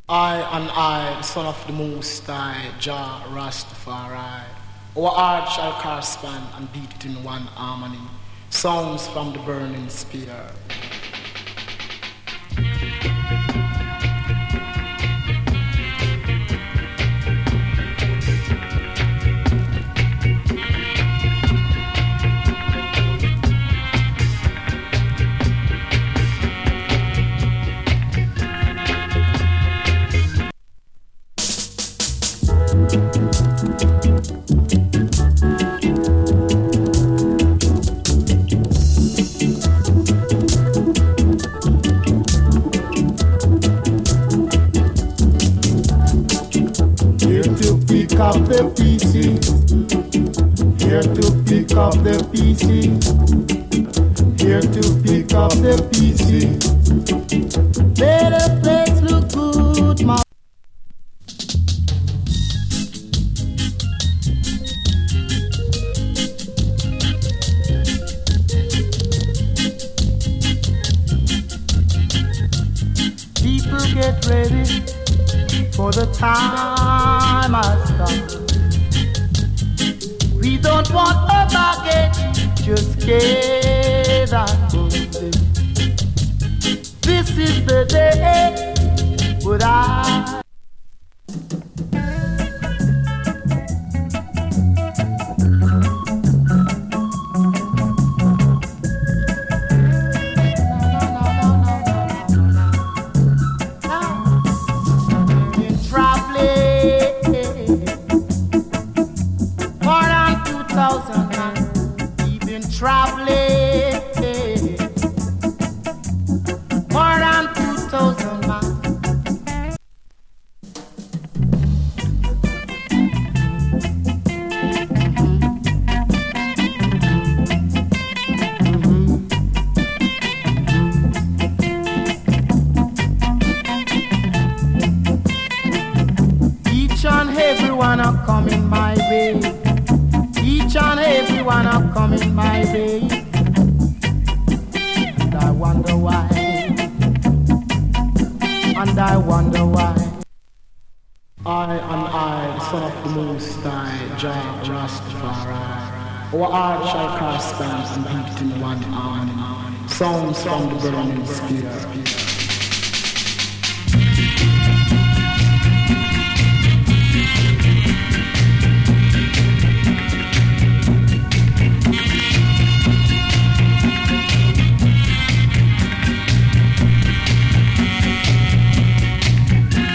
I and I, the son of the Most High, Jah Rastafari. Our heart shall correspond and beat it in one harmony. Sounds from the burning spear. Up the pieces, here to pick up the pieces, here to pick up the pieces. Let the place look good, my people get ready for the time has come. We don't want a baggage, just get and go. This is the day, but I traveling more than 2,000 miles. Each and every one are coming my way. Each and every one are coming my way, and I wonder why, and I wonder why. I and I, the son of the Most High, Jah Rastafari. Our heart shall correspond and beat in one harmony. Sounds from the burning spear.